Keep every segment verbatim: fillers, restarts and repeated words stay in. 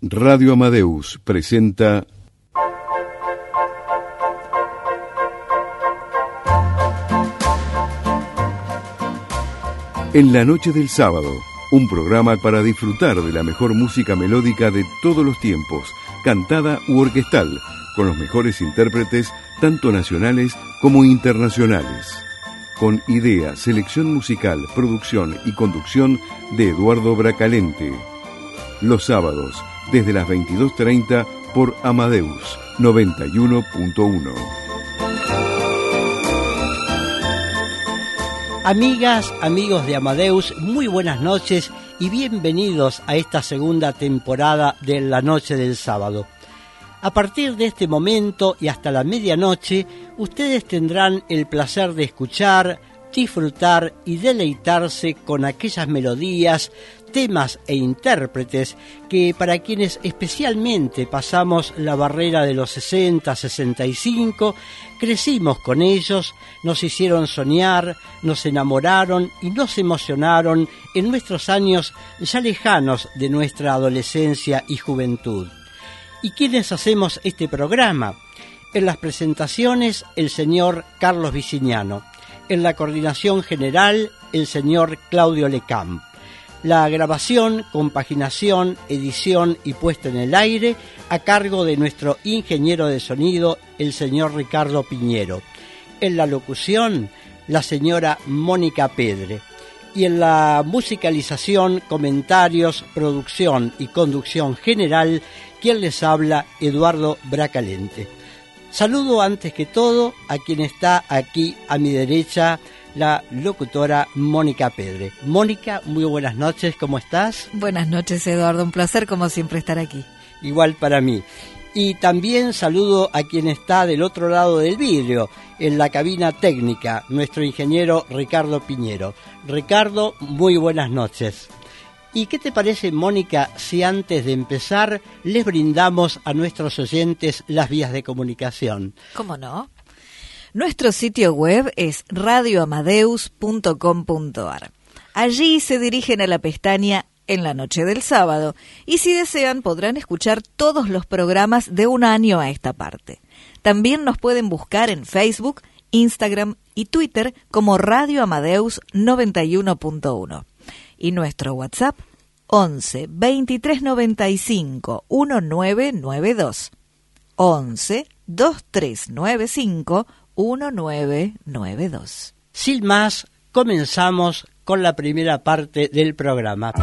Radio Amadeus presenta En la noche del sábado, un programa para disfrutar de la mejor música melódica de todos los tiempos, cantada u orquestal, con los mejores intérpretes, tanto nacionales como internacionales. Con idea, selección musical, producción y conducción de Eduardo Bracalente. Los sábados, desde las veintidós treinta por Amadeus noventa y uno punto uno. Amigas, amigos de Amadeus, muy buenas noches y bienvenidos a esta segunda temporada de La Noche del Sábado. A partir de este momento y hasta la medianoche, ustedes tendrán el placer de escuchar, disfrutar y deleitarse con aquellas melodías, temas e intérpretes que para quienes especialmente pasamos la barrera de los sesenta, sesenta y cinco, crecimos con ellos, nos hicieron soñar, nos enamoraron y nos emocionaron en nuestros años ya lejanos de nuestra adolescencia y juventud. ¿Y quiénes hacemos este programa? En las presentaciones, el señor Carlos Vicignano. En la coordinación general, el señor Claudio Lecamp. La grabación, compaginación, edición y puesta en el aire a cargo de nuestro ingeniero de sonido, el señor Ricardo Piñero. En la locución, la señora Mónica Pedre. Y en la musicalización, comentarios, producción y conducción general, quien les habla, Eduardo Bracalente. Saludo antes que todo a quien está aquí a mi derecha, la locutora Mónica Pedre. Mónica, muy buenas noches, ¿cómo estás? Buenas noches, Eduardo, un placer como siempre estar aquí. Igual para mí. Y también saludo a quien está del otro lado del vidrio, en la cabina técnica, nuestro ingeniero Ricardo Piñero. Ricardo, muy buenas noches. ¿Y qué te parece, Mónica, si antes de empezar les brindamos a nuestros oyentes las vías de comunicación? ¿Cómo no? Nuestro sitio web es radio amadeus punto com punto a r. Allí se dirigen a la pestaña En la noche del sábado y si desean podrán escuchar todos los programas de un año a esta parte. También nos pueden buscar en Facebook, Instagram y Twitter como Radio Amadeus noventa y uno punto uno. Y nuestro WhatsApp once, veintitrés noventa y cinco, diecinueve noventa y dos. once, veintitrés noventa y cinco, diecinueve noventa y dos. Sin más, comenzamos con la primera parte del programa.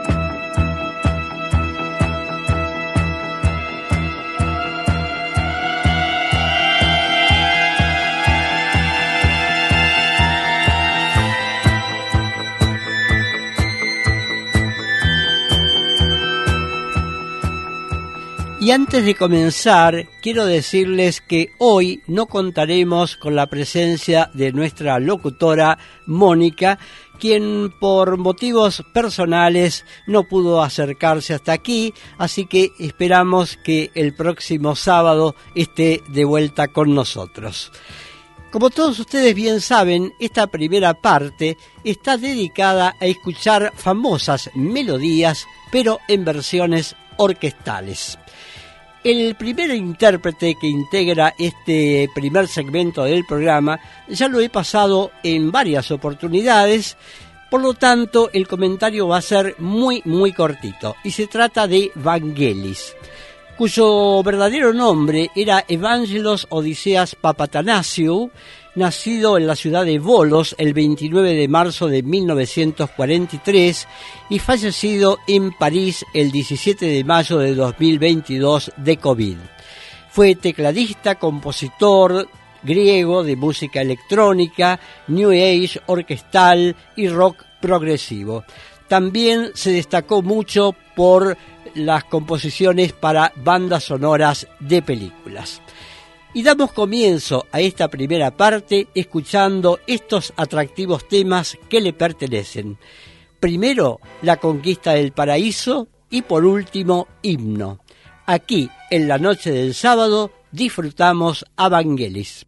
Y antes de comenzar, quiero decirles que hoy no contaremos con la presencia de nuestra locutora Mónica, quien por motivos personales no pudo acercarse hasta aquí, así que esperamos que el próximo sábado esté de vuelta con nosotros. Como todos ustedes bien saben, esta primera parte está dedicada a escuchar famosas melodías, pero en versiones orquestales. El primer intérprete que integra este primer segmento del programa ya lo he pasado en varias oportunidades, por lo tanto el comentario va a ser muy muy cortito y se trata de Vangelis, cuyo verdadero nombre era Evangelos Odiseas Papatanasiou, nacido en la ciudad de Volos el veintinueve de marzo de mil novecientos cuarenta y tres y fallecido en París el diecisiete de mayo de dos mil veintidós de COVID. Fue tecladista, compositor griego de música electrónica, New Age, orquestal y rock progresivo. También se destacó mucho por las composiciones para bandas sonoras de películas. Y damos comienzo a esta primera parte escuchando estos atractivos temas que le pertenecen. Primero, La Conquista del Paraíso y por último, Himno. Aquí, en la noche del sábado, disfrutamos a Vangelis.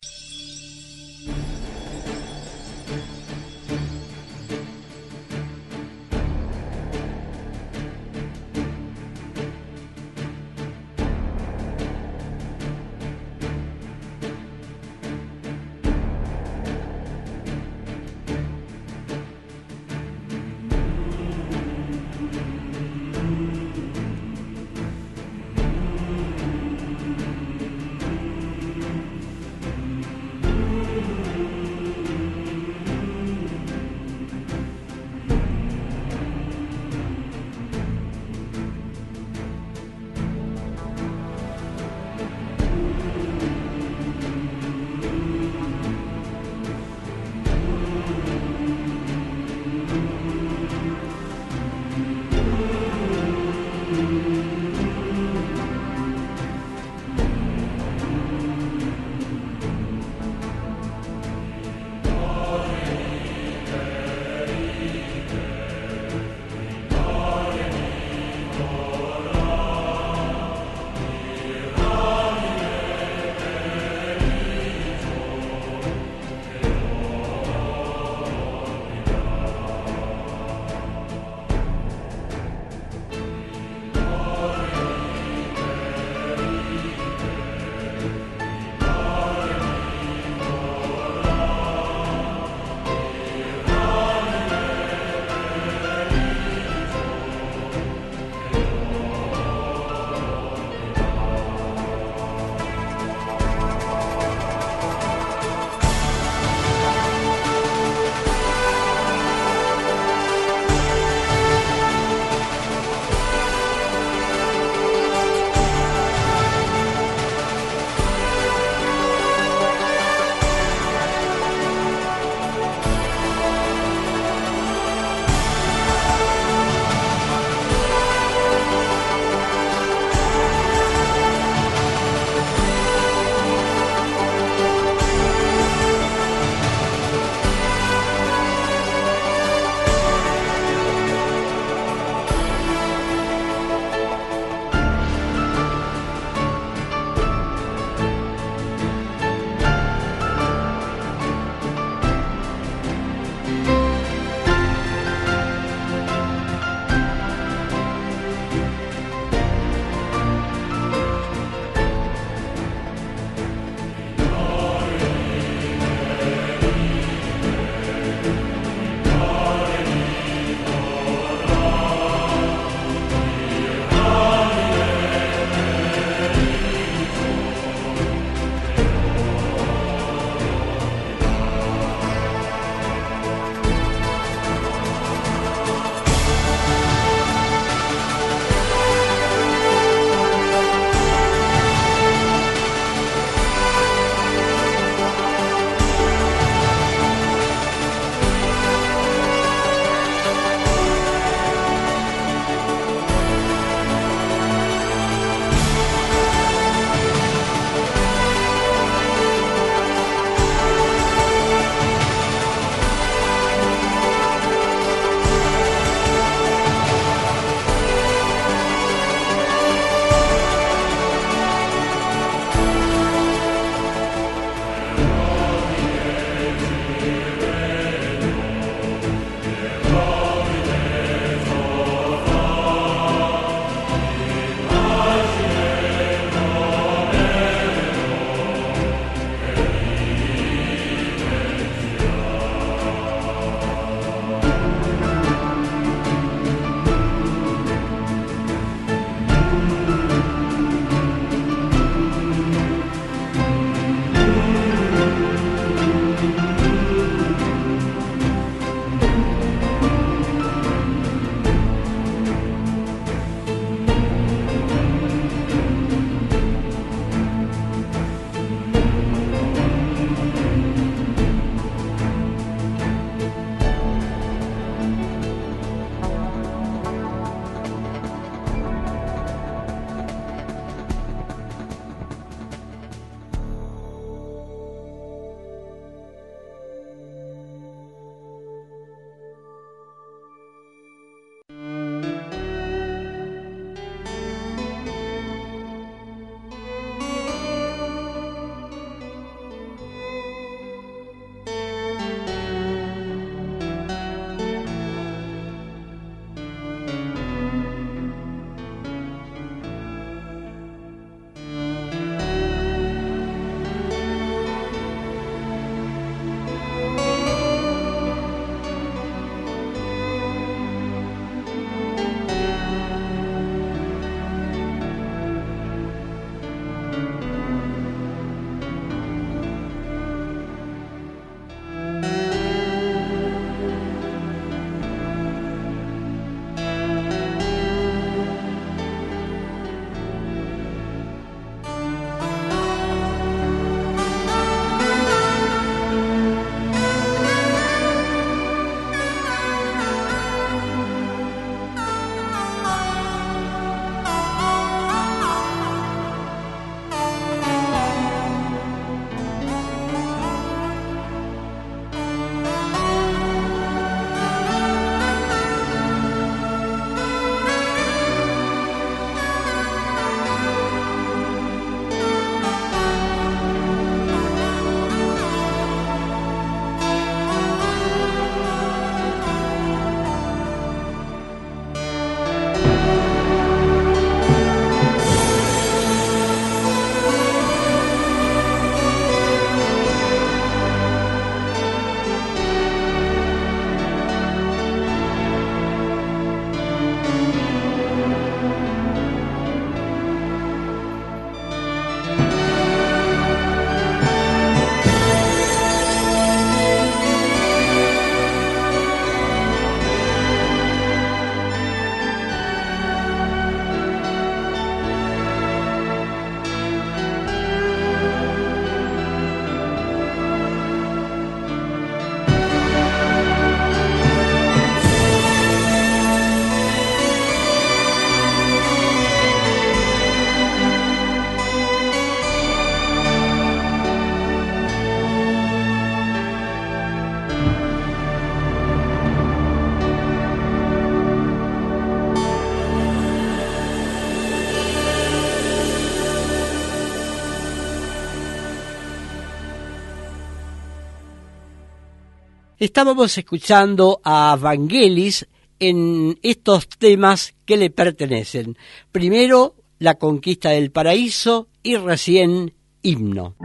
Estábamos escuchando a Vangelis en estos temas que le pertenecen. Primero, La conquista del paraíso y recién Himno.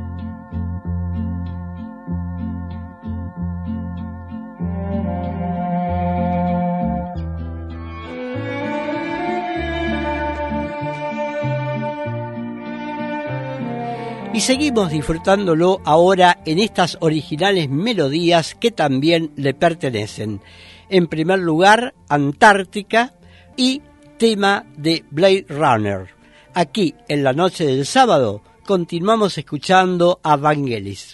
Y seguimos disfrutándolo ahora en estas originales melodías que también le pertenecen. En primer lugar, Antártica y tema de Blade Runner. Aquí, en la noche del sábado, continuamos escuchando a Vangelis.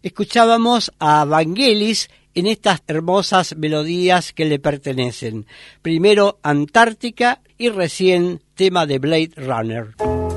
Escuchábamos a Vangelis en estas hermosas melodías que le pertenecen. Primero Antártica y recién tema de Blade Runner.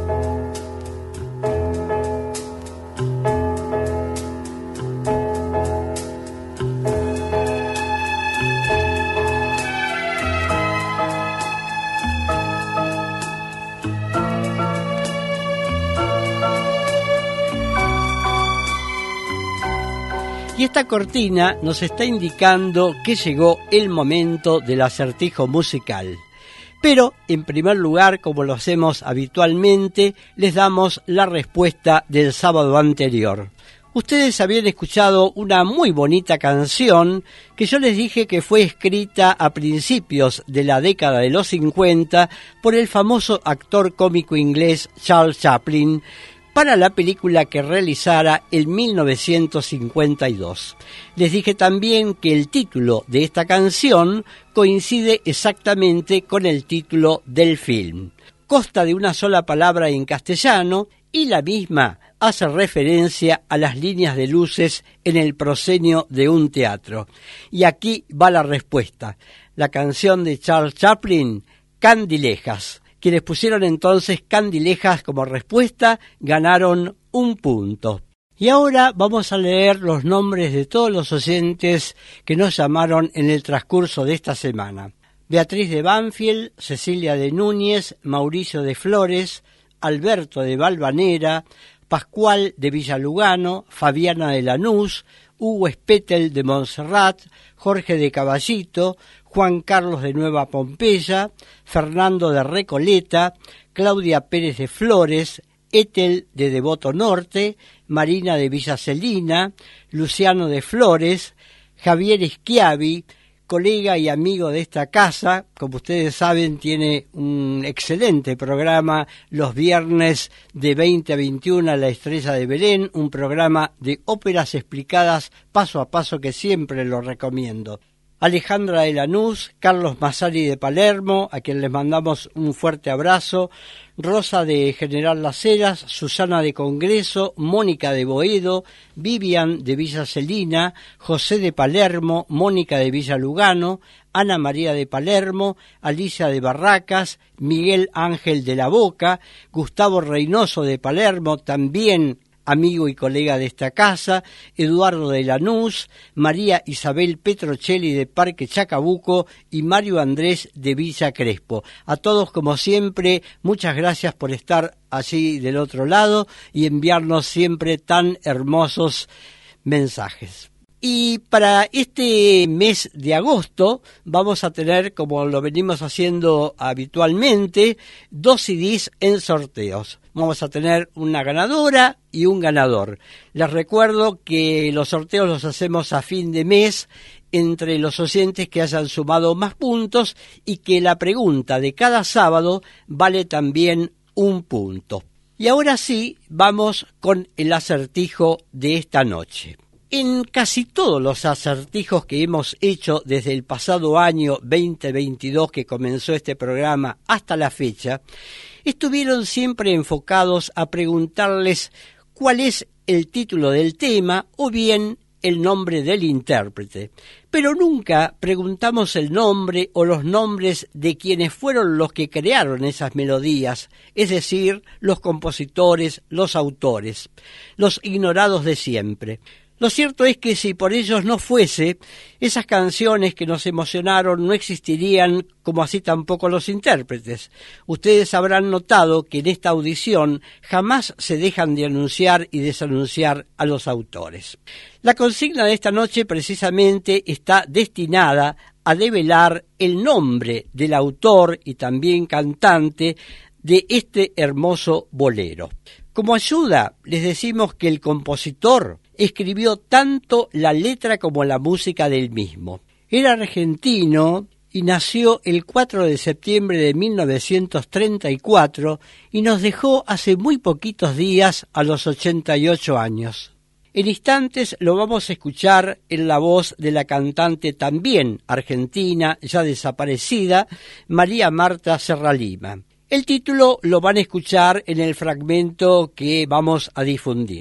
Y esta cortina nos está indicando que llegó el momento del acertijo musical. Pero, en primer lugar, como lo hacemos habitualmente, les damos la respuesta del sábado anterior. Ustedes habían escuchado una muy bonita canción que yo les dije que fue escrita a principios de la década de los cincuenta por el famoso actor cómico inglés Charles Chaplin, para la película que realizara en mil novecientos cincuenta y dos. Les dije también que el título de esta canción coincide exactamente con el título del film. Consta de una sola palabra en castellano y la misma hace referencia a las líneas de luces en el proscenio de un teatro. Y aquí va la respuesta. La canción de Charles Chaplin, Candilejas. Quienes pusieron entonces Candilejas como respuesta ganaron un punto. Y ahora vamos a leer los nombres de todos los oyentes que nos llamaron en el transcurso de esta semana. Beatriz de Banfield, Cecilia de Núñez, Mauricio de Flores, Alberto de Valvanera, Pascual de Villalugano, Fabiana de Lanús, Hugo Espetel de Montserrat, Jorge de Caballito, Juan Carlos de Nueva Pompeya, Fernando de Recoleta, Claudia Pérez de Flores, Etel de Devoto Norte, Marina de Villa Celina, Luciano de Flores, Javier Schiavi, colega y amigo de esta casa. Como ustedes saben, tiene un excelente programa los viernes de veinte a veintiuno a La Estrella de Belén, un programa de óperas explicadas paso a paso que siempre lo recomiendo. Alejandra de Lanús, Carlos Massari de Palermo, a quien les mandamos un fuerte abrazo, Rosa de General Las Heras, Susana de Congreso, Mónica de Boedo, Vivian de Villa Celina, José de Palermo, Mónica de Villa Lugano, Ana María de Palermo, Alicia de Barracas, Miguel Ángel de la Boca, Gustavo Reynoso de Palermo, también amigo y colega de esta casa, Eduardo de Lanús, María Isabel Petrocelli de Parque Chacabuco y Mario Andrés de Villa Crespo. A todos, como siempre, muchas gracias por estar allí del otro lado y enviarnos siempre tan hermosos mensajes. Y para este mes de agosto vamos a tener, como lo venimos haciendo habitualmente, dos C Ds en sorteos. Vamos a tener una ganadora y un ganador. Les recuerdo que los sorteos los hacemos a fin de mes entre los oyentes que hayan sumado más puntos y que la pregunta de cada sábado vale también un punto. Y ahora sí, vamos con el acertijo de esta noche. En casi todos los acertijos que hemos hecho desde el pasado año veinte veintidós que comenzó este programa hasta la fecha, estuvieron siempre enfocados a preguntarles cuál es el título del tema o bien el nombre del intérprete. Pero nunca preguntamos el nombre o los nombres de quienes fueron los que crearon esas melodías, es decir, los compositores, los autores, los ignorados de siempre. Lo cierto es que si por ellos no fuese, esas canciones que nos emocionaron no existirían, como así tampoco los intérpretes. Ustedes habrán notado que en esta audición jamás se dejan de anunciar y desanunciar a los autores. La consigna de esta noche precisamente está destinada a develar el nombre del autor y también cantante de este hermoso bolero. Como ayuda, les decimos que el compositor escribió tanto la letra como la música del mismo. Era argentino y nació el cuatro de septiembre de mil novecientos treinta y cuatro y nos dejó hace muy poquitos días a los ochenta y ocho años. En instantes lo vamos a escuchar en la voz de la cantante también argentina, ya desaparecida, María Marta Serralima. El título lo van a escuchar en el fragmento que vamos a difundir.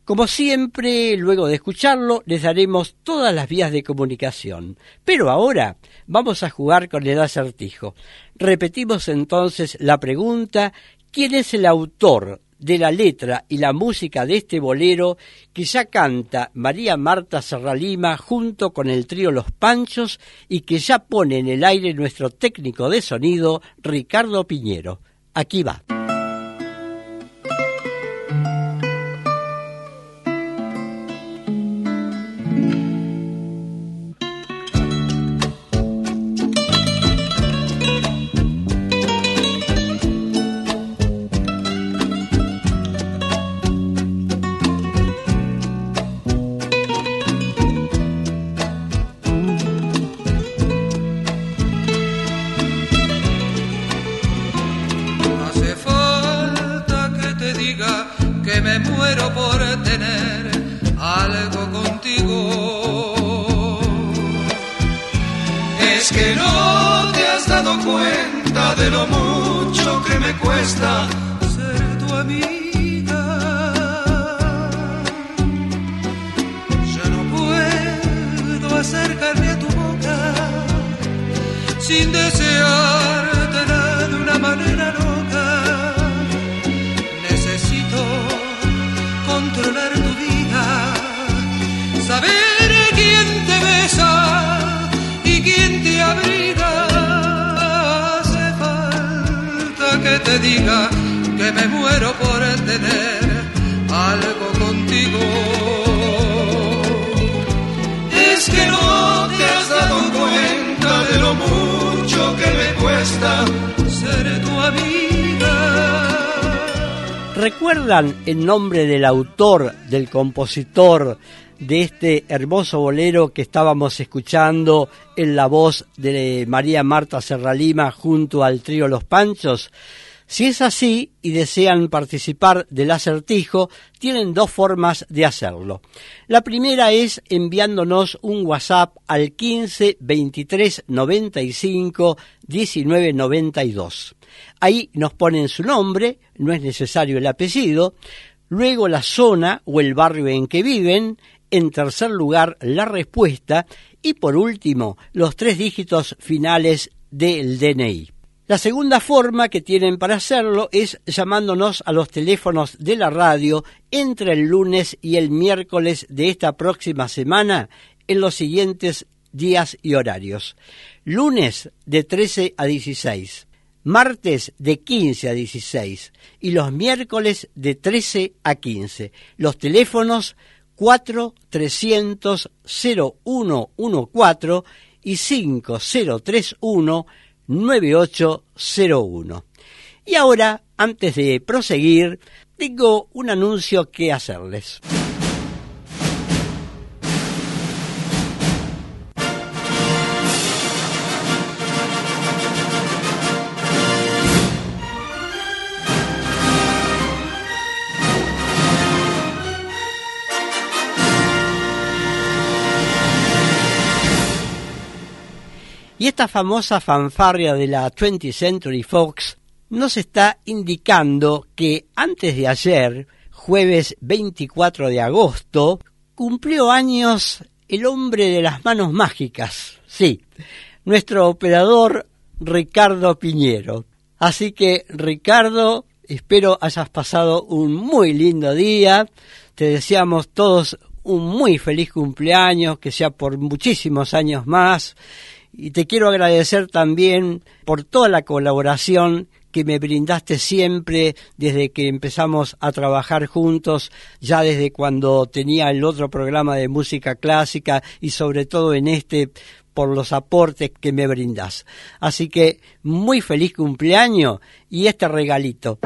Como siempre, luego de escucharlo, les daremos todas las vías de comunicación. Pero ahora vamos a jugar con el acertijo. Repetimos entonces la pregunta: ¿quién es el autor de la letra y la música de este bolero que ya canta María Marta Serralima junto con el trío Los Panchos y que ya pone en el aire nuestro técnico de sonido, Ricardo Piñero? Aquí va. Ser tu amiga. Ya no puedo acercarme a tu boca sin deseártela de una manera loca. Necesito controlar tu vida, saber quién te besa y quién te abriga. Que te diga que me muero por tener algo contigo. Es que no te has dado cuenta de lo mucho que me cuesta ser tu amiga. ¿Recuerdan el nombre del autor, del compositor de este hermoso bolero que estábamos escuchando en la voz de María Marta Serralima junto al trío Los Panchos? Si es así y desean participar del acertijo, tienen dos formas de hacerlo. La primera es enviándonos un WhatsApp al quince veintitrés noventa y cinco diecinueve noventa y dos. Ahí nos ponen su nombre, no es necesario el apellido, luego la zona o el barrio en que viven, en tercer lugar la respuesta y por último los tres dígitos finales del D N I. La segunda forma que tienen para hacerlo es llamándonos a los teléfonos de la radio entre el lunes y el miércoles de esta próxima semana en los siguientes días y horarios. Lunes de trece a dieciséis, martes de quince a dieciséis y los miércoles de trece a quince. Los teléfonos cuatro trescientos cero uno catorce y cinco cero tres uno nueve ocho cero uno. Y ahora, antes de proseguir, tengo un anuncio que hacerles. Y esta famosa fanfarria de la twentieth Century Fox nos está indicando que antes de ayer, jueves veinticuatro de agosto, cumplió años el hombre de las manos mágicas, sí, nuestro operador Ricardo Piñero. Así que, Ricardo, espero hayas pasado un muy lindo día, te deseamos todos un muy feliz cumpleaños, que sea por muchísimos años más. Y te quiero agradecer también por toda la colaboración que me brindaste siempre desde que empezamos a trabajar juntos, ya desde cuando tenía el otro programa de música clásica y sobre todo en este, por los aportes que me brindás. Así que muy feliz cumpleaños y este regalito.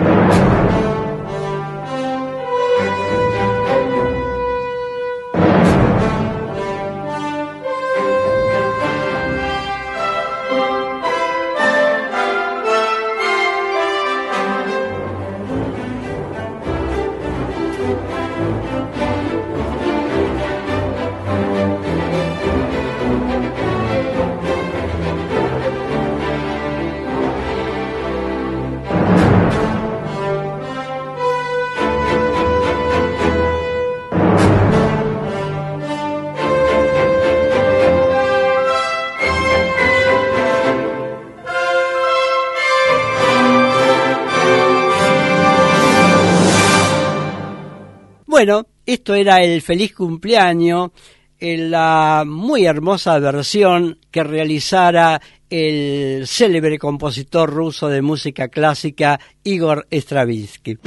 Bueno, esto era el Feliz Cumpleaños, en la muy hermosa versión que realizara el célebre compositor ruso de música clásica Igor Stravinsky.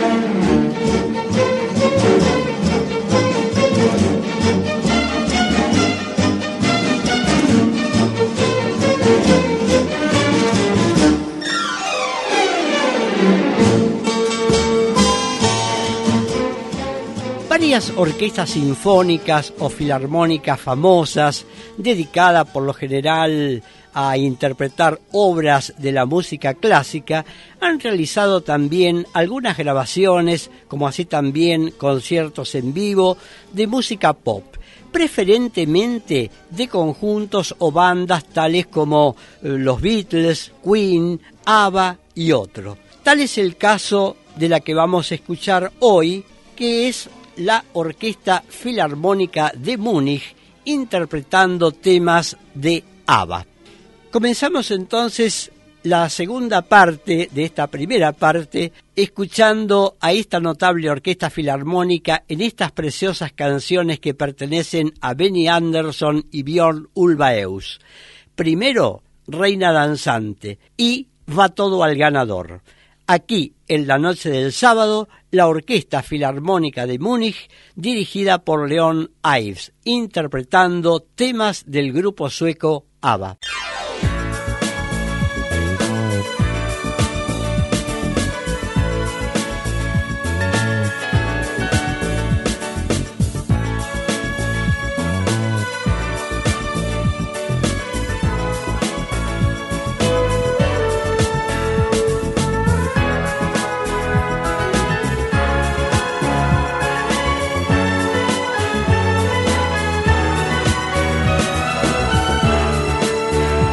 Varias orquestas sinfónicas o filarmónicas famosas, dedicadas por lo general a interpretar obras de la música clásica, han realizado también algunas grabaciones, como así también conciertos en vivo, de música pop, preferentemente de conjuntos o bandas tales como los Beatles, Queen, ABBA y otros. Tal es el caso de la que vamos a escuchar hoy, que es la Orquesta Filarmónica de Múnich, interpretando temas de ABBA. Comenzamos entonces la segunda parte de esta primera parte, escuchando a esta notable orquesta filarmónica en estas preciosas canciones que pertenecen a Benny Andersson y Björn Ulvaeus. Primero, Reina Danzante y Va todo al ganador. Aquí, en la noche del sábado, la Orquesta Filarmónica de Múnich, dirigida por Leon Ives, interpretando temas del grupo sueco ABBA. Thank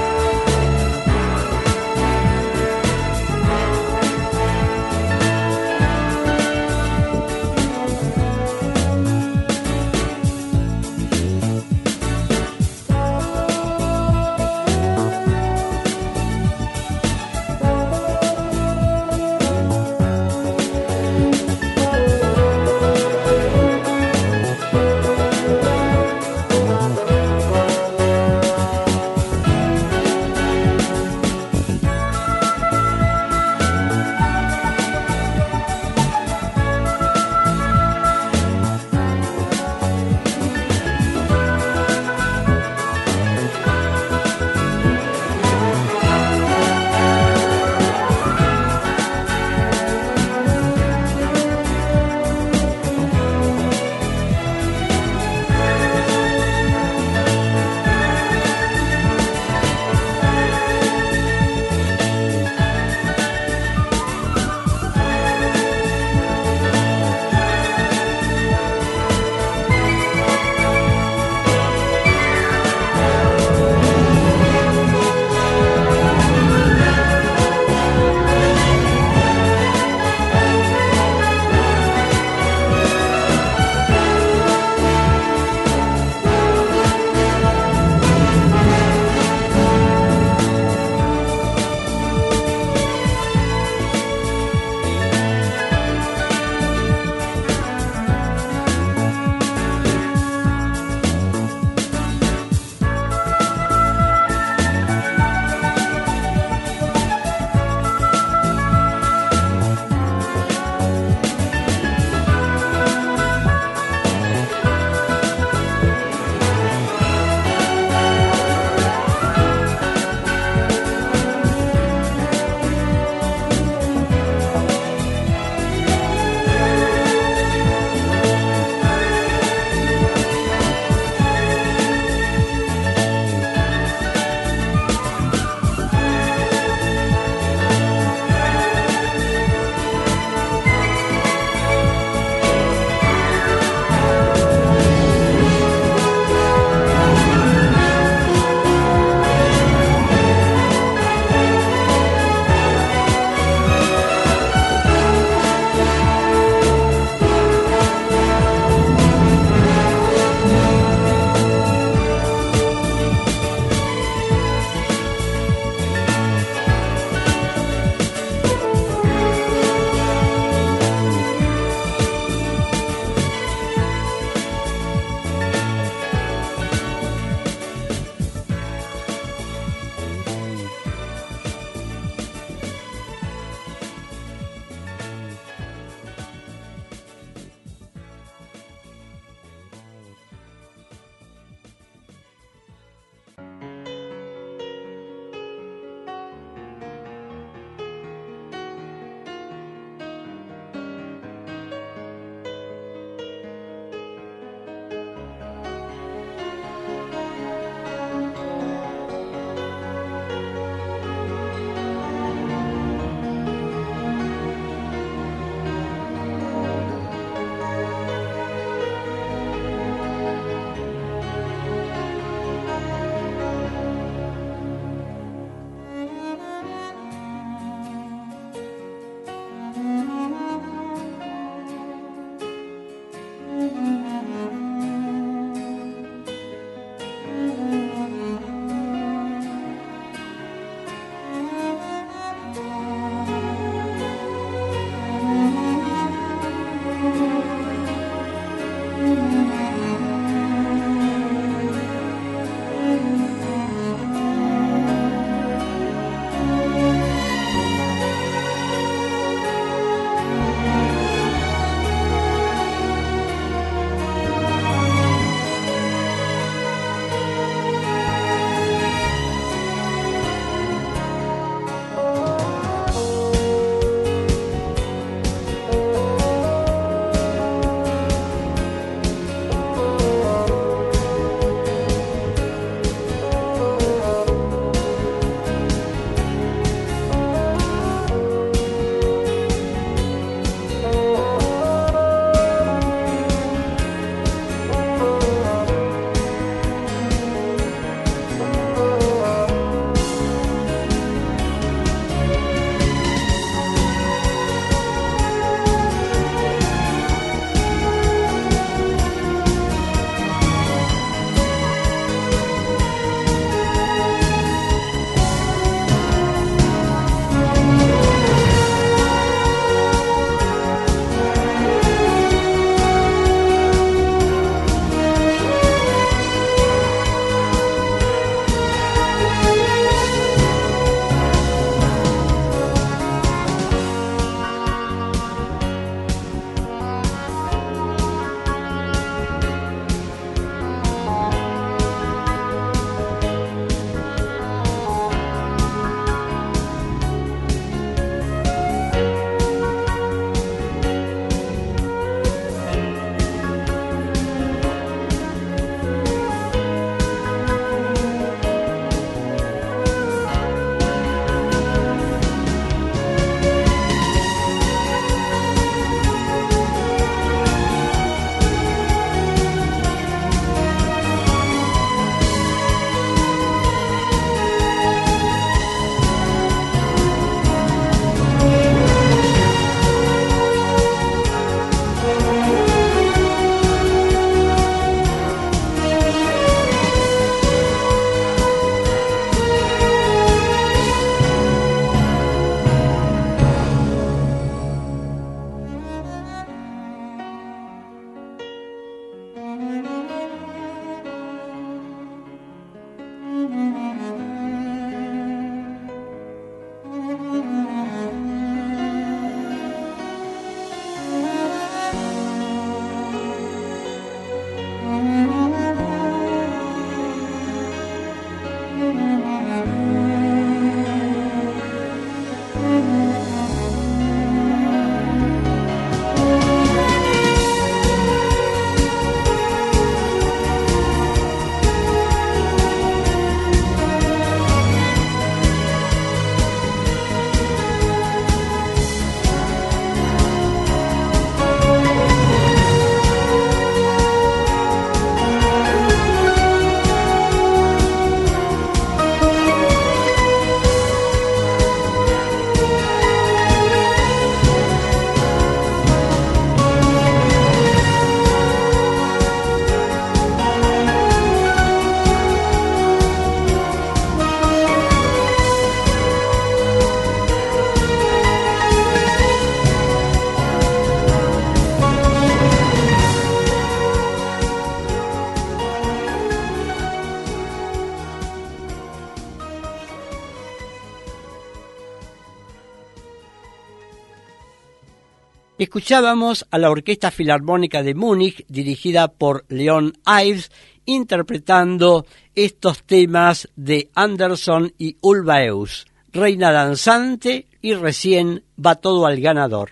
Escuchábamos a la Orquesta Filarmónica de Múnich, dirigida por Leon Ives, interpretando estos temas de Andersson y Ulvaeus, Reina Danzante y recién Va todo al ganador.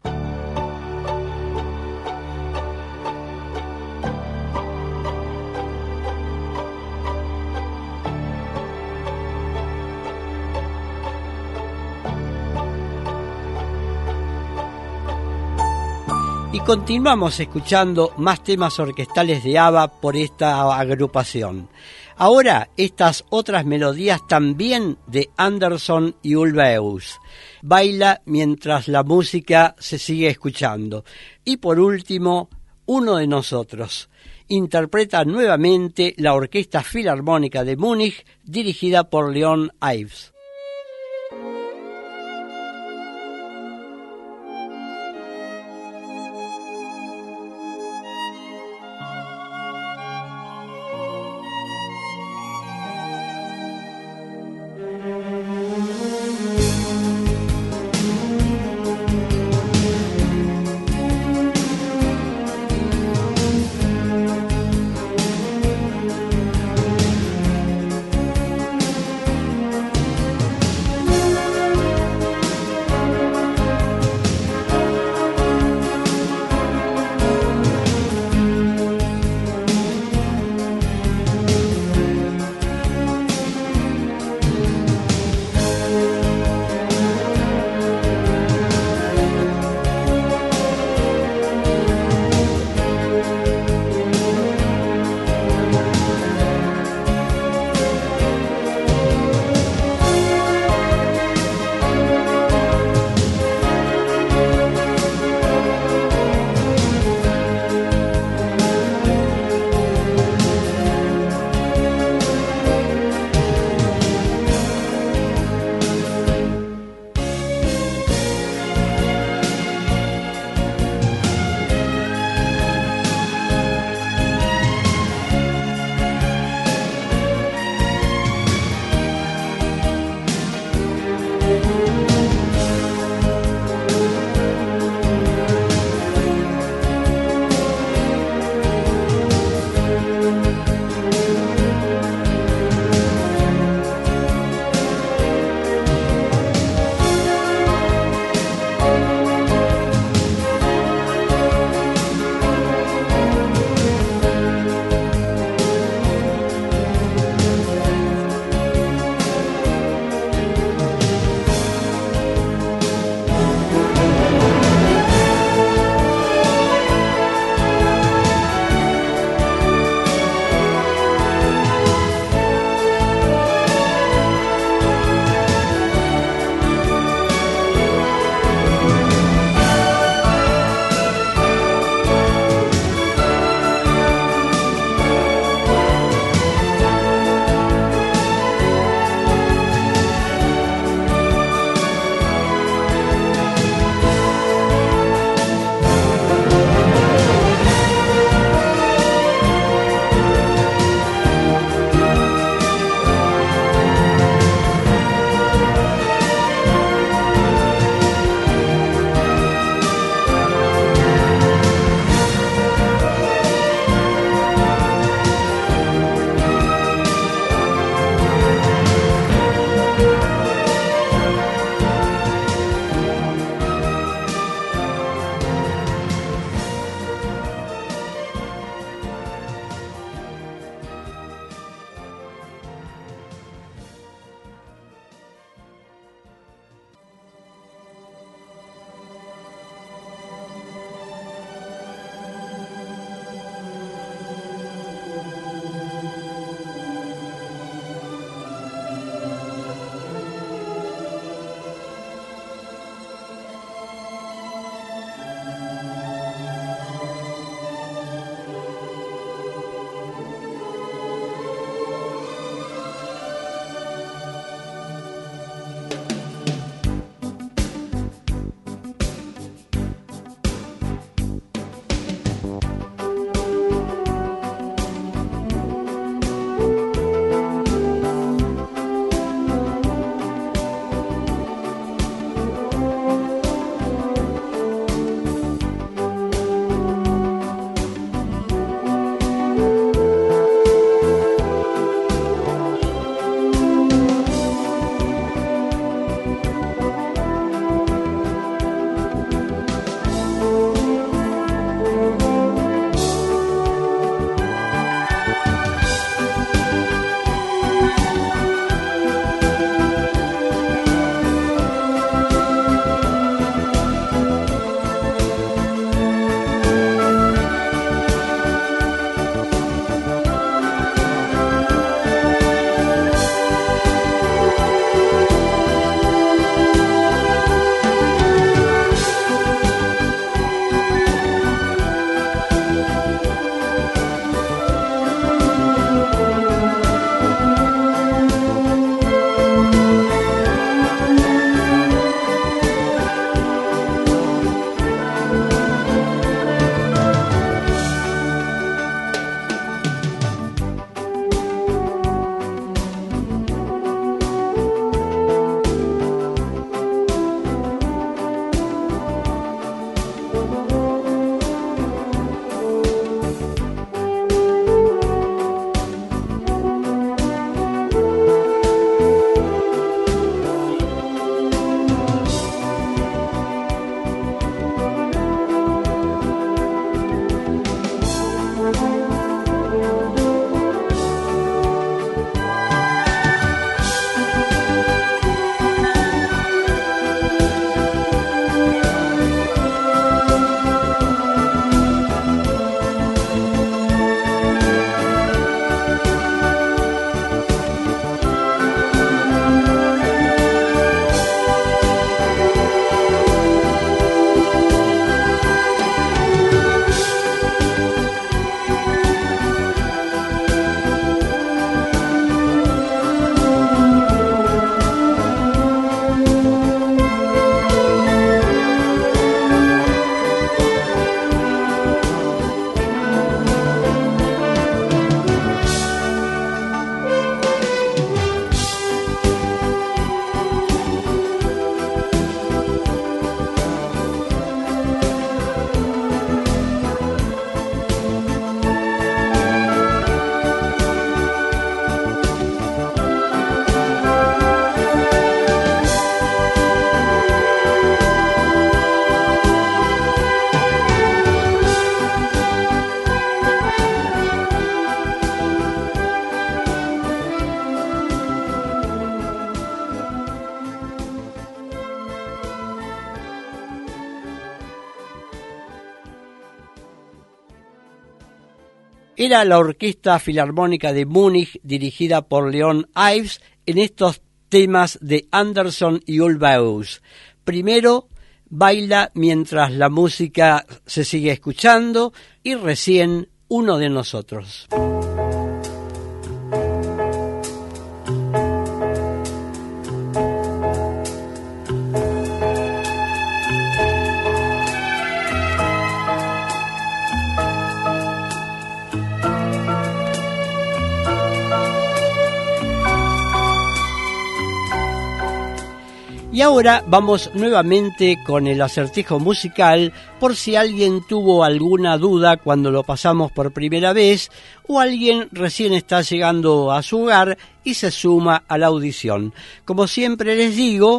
Y continuamos escuchando más temas orquestales de ABBA por esta agrupación. Ahora, estas otras melodías también de Andersson y Ulvaeus. Baila mientras la música se sigue escuchando. Y por último, Uno de nosotros. Interpreta nuevamente la Orquesta Filarmónica de Múnich, dirigida por Leon Ives. Era la Orquesta Filarmónica de Múnich, dirigida por Leon Ives, en estos temas de Anderson y Ulvaeus. Primero, Baila mientras la música se sigue escuchando, y recién Uno de nosotros. Y ahora vamos nuevamente con el acertijo musical, por si alguien tuvo alguna duda cuando lo pasamos por primera vez, o alguien recién está llegando a su hogar y se suma a la audición. Como siempre les digo,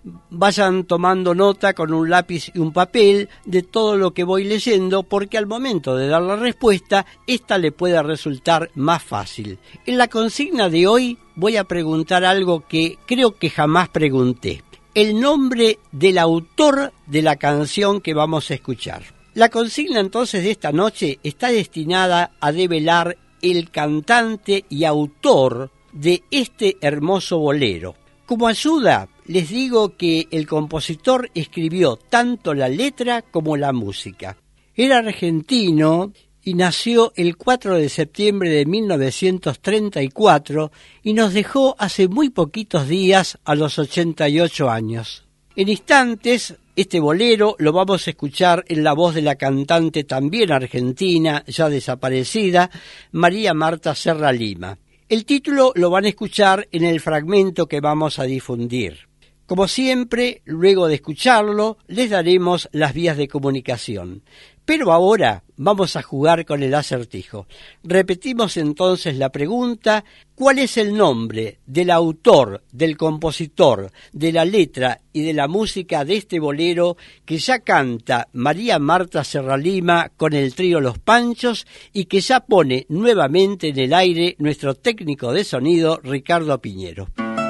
vayan tomando nota con un lápiz y un papel de todo lo que voy leyendo, porque al momento de dar la respuesta, esta le puede resultar más fácil. En la consigna de hoy voy a preguntar algo que creo que jamás pregunté: el nombre del autor de la canción que vamos a escuchar. La consigna entonces de esta noche está destinada a develar el cantante y autor de este hermoso bolero. Como ayuda, les digo que el compositor escribió tanto la letra como la música. Era argentino y nació el cuatro de septiembre de mil novecientos treinta y cuatro y nos dejó hace muy poquitos días a los ochenta y ocho años. En instantes, este bolero lo vamos a escuchar en la voz de la cantante también argentina, ya desaparecida, María Marta Serra Lima. El título lo van a escuchar en el fragmento que vamos a difundir. Como siempre, luego de escucharlo, les daremos las vías de comunicación. Pero ahora vamos a jugar con el acertijo. Repetimos entonces la pregunta: ¿cuál es el nombre del autor, del compositor, de la letra y de la música de este bolero que ya canta María Marta Serra Lima con el trío Los Panchos y que ya pone nuevamente en el aire nuestro técnico de sonido Ricardo Piñero?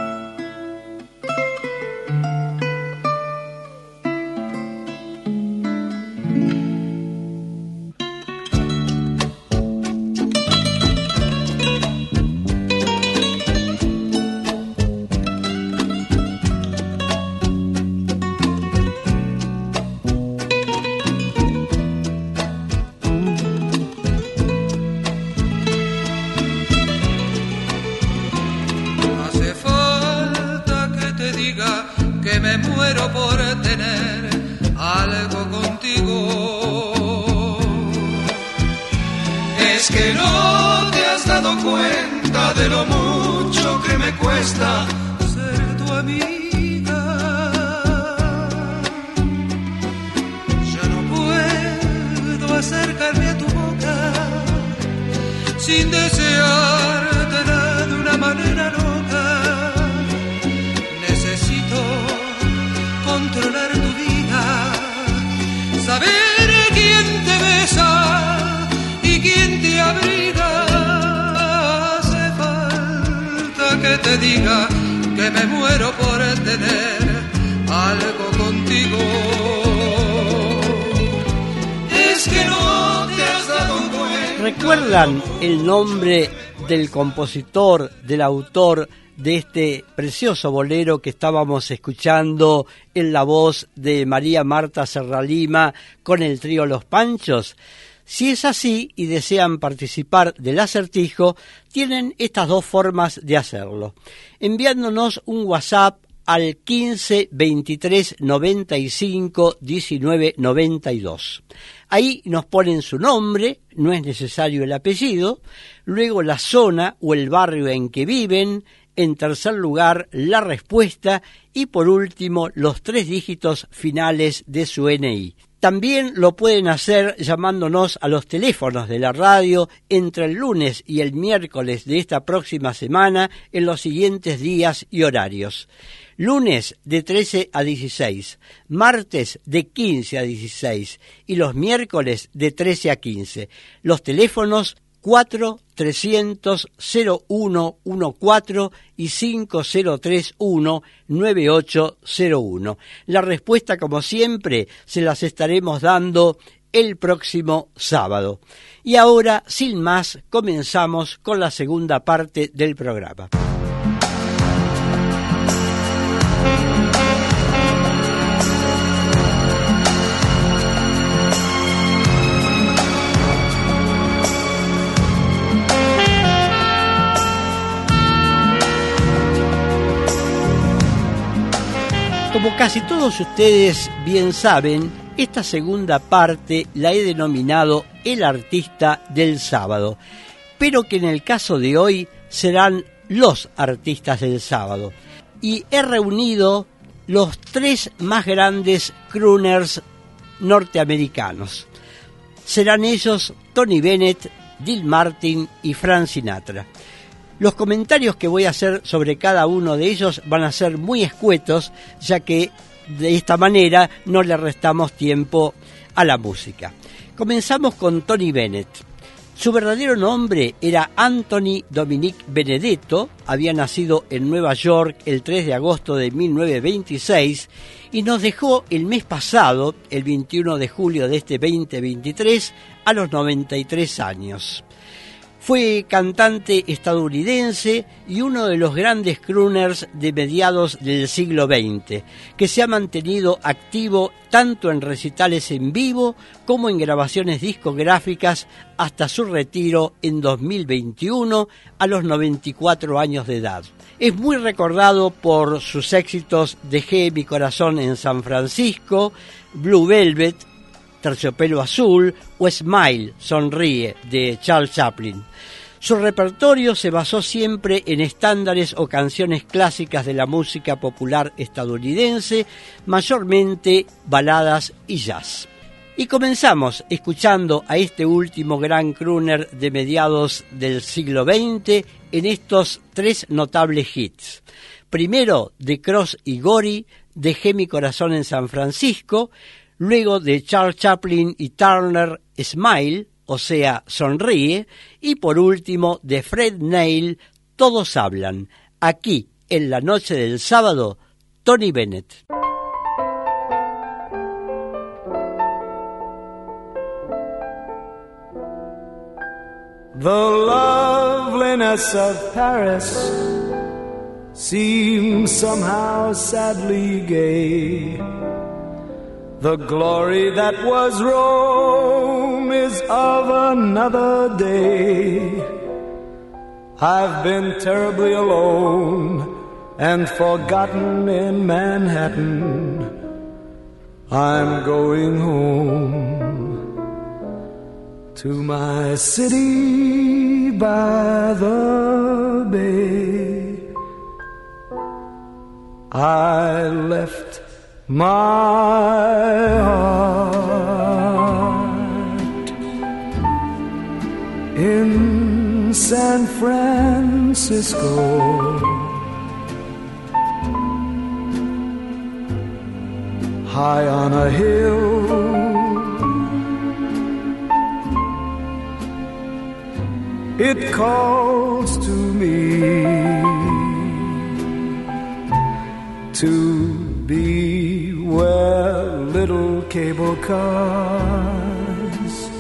Te diga que me muero por tener algo contigo. Es que no te has dado cuenta. ¿Recuerdan el nombre del compositor, del autor de este precioso bolero que estábamos escuchando en la voz de María Marta Serra Lima con el trío Los Panchos? Si es así y desean participar del acertijo, tienen estas dos formas de hacerlo. Enviándonos un WhatsApp al quince veintitrés noventa y cinco diecinueve noventa y dos. Ahí nos ponen su nombre, no es necesario el apellido, luego la zona o el barrio en que viven, en tercer lugar la respuesta y por último los tres dígitos finales de su N I. También lo pueden hacer llamándonos a los teléfonos de la radio entre el lunes y el miércoles de esta próxima semana en los siguientes días y horarios. Lunes de trece a dieciséis, martes de quince a dieciséis y los miércoles de trece a quince. Los teléfonos cuatro trescientos cero uno catorce y cinco cero tres uno nueve ocho cero uno. La respuesta, como siempre, se las estaremos dando el próximo sábado. Y ahora, sin más, comenzamos con la segunda parte del programa. Como casi todos ustedes bien saben, esta segunda parte la he denominado El artista del sábado, pero que en el caso de hoy serán los artistas del sábado. Y he reunido los tres más grandes crooners norteamericanos. Serán ellos Tony Bennett, Dean Martin y Frank Sinatra. Los comentarios que voy a hacer sobre cada uno de ellos van a ser muy escuetos, ya que de esta manera no le restamos tiempo a la música. Comenzamos con Tony Bennett. Su verdadero nombre era Anthony Dominic Benedetto, había nacido en Nueva York el tres de agosto de mil novecientos veintiséis y nos dejó el mes pasado, el veintiuno de julio de este veinte veintitrés, a los noventa y tres años. Fue cantante estadounidense y uno de los grandes crooners de mediados del siglo veinte, que se ha mantenido activo tanto en recitales en vivo como en grabaciones discográficas hasta su retiro en dos mil veintiuno a los noventa y cuatro años de edad. Es muy recordado por sus éxitos Dejé mi corazón en San Francisco, Blue Velvet, Terciopelo Azul o Smile, Sonríe, de Charles Chaplin. Su repertorio se basó siempre en estándares o canciones clásicas de la música popular estadounidense, mayormente baladas y jazz. Y comenzamos escuchando a este último gran crooner de mediados del siglo veinte en estos tres notables hits. Primero, de Cross y Gory, Dejé mi corazón en San Francisco. Luego de Charles Chaplin y Turner, Smile, o sea, Sonríe, y por último de Fred Neil, Todos hablan. Aquí, en la noche del sábado, Tony Bennett. The loveliness of Paris seems somehow sadly gay. The glory that was Rome is of another day. I've been terribly alone and forgotten in Manhattan. I'm going home to my city by the bay. I left my heart in San Francisco, high on a hill. It calls to me to be where little cable cars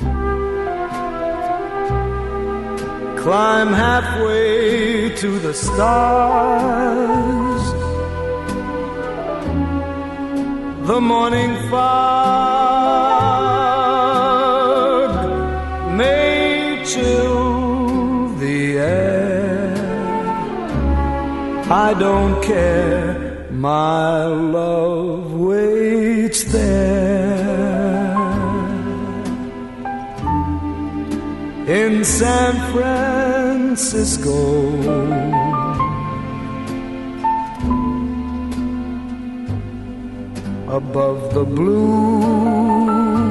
climb halfway to the stars. The morning fog may chill the air. I don't care. My love waits there in San Francisco. Above the blue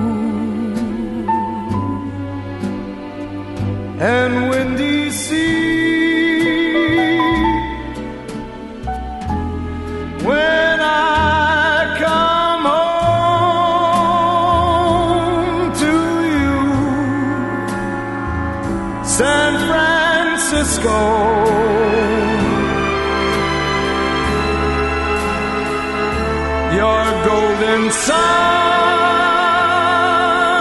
and windy sea. When I come home to you, San Francisco, your golden sun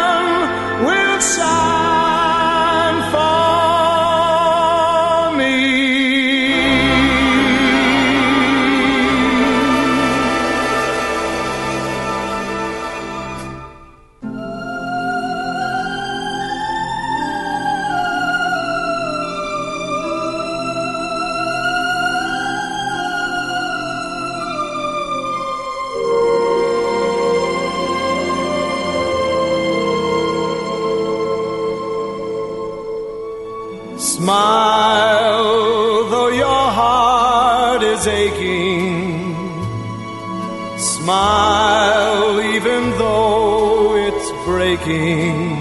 smile even though it's breaking.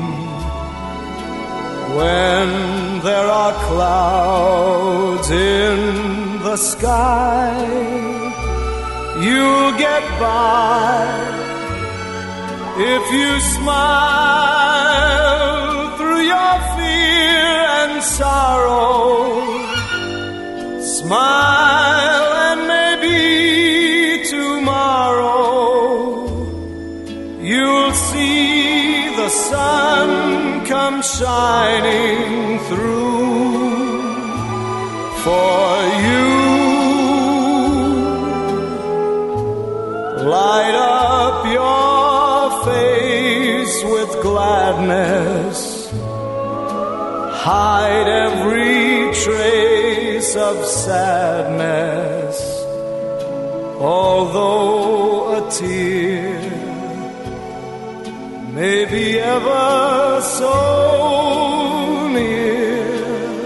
When there are clouds in the sky, you'll get by if you smile through your fear and sorrow. Smile and maybe tomorrow you'll see the sun come shining through for you. Light up your face with gladness, hide every trace of sadness, although a tear may be ever so near.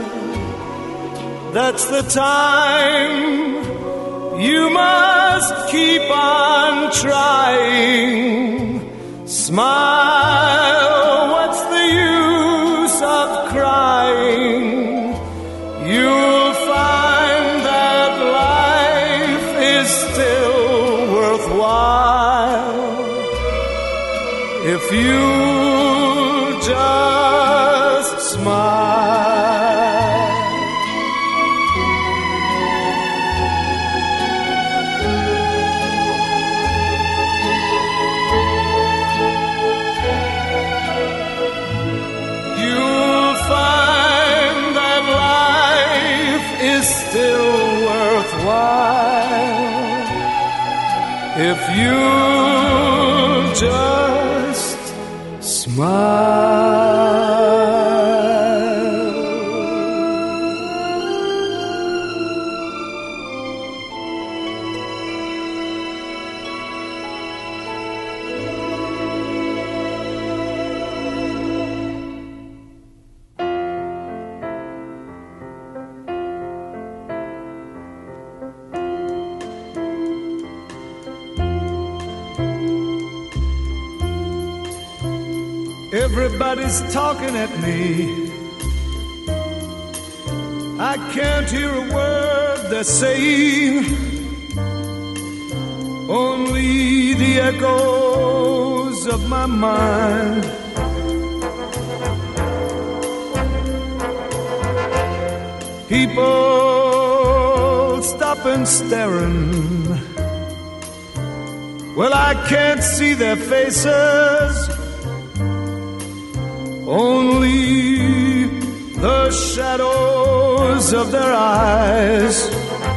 That's the time you must keep on trying. Smile, what's the use of crying? You'll find that life is still worthwhile if you just smile. You'll find that life is still worthwhile if you just smile. Everybody's talking at me. I can't hear a word they're saying, only the echoes of my mind. People stop and staring. Well, I can't see their faces, only the shadows of their eyes.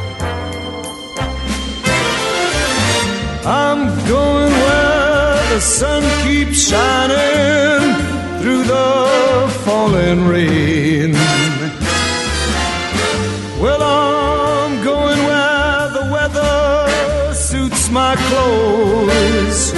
I'm going where the sun keeps shining through the falling rain. Well, I'm going where the weather suits my clothes.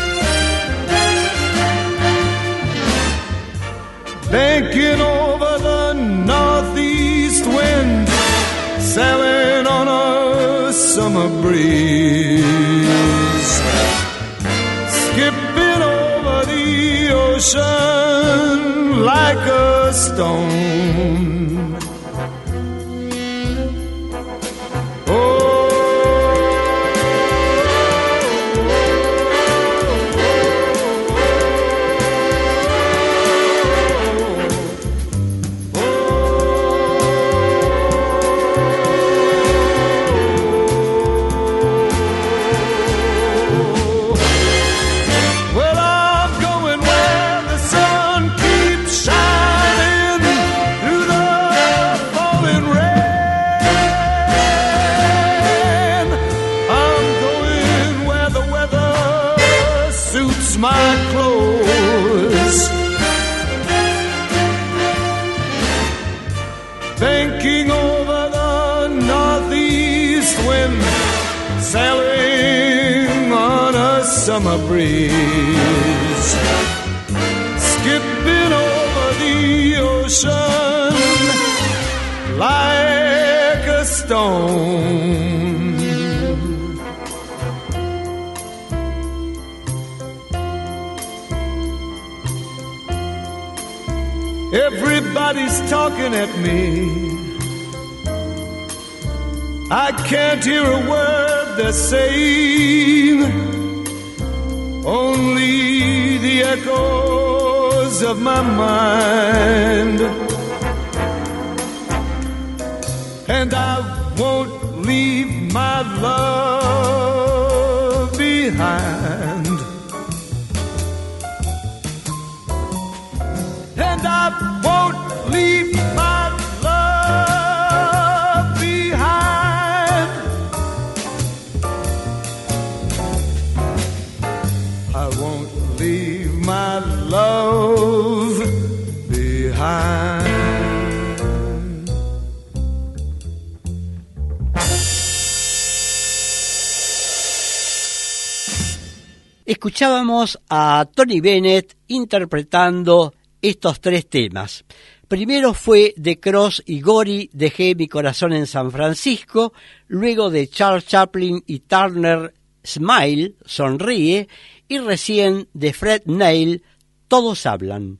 Banking over the northeast wind, sailing on a summer breeze, skipping over the ocean like a stone. Banking over the northeast wind, sailing on a summer breeze, skipping over the ocean like a stone. Everybody's talking at me. I can't hear a word they're saying, only the echoes of my mind. And I won't leave my love behind. And I won't leave my love behind. I won't leave my love behind. Escuchábamos a Tony Bennett interpretando estos tres temas. Primero fue The Cross y Gory, Dejé mi corazón en San Francisco. Luego de Charles Chaplin y Turner, Smile, Sonríe. Y recién de Fred Neil, Todos hablan.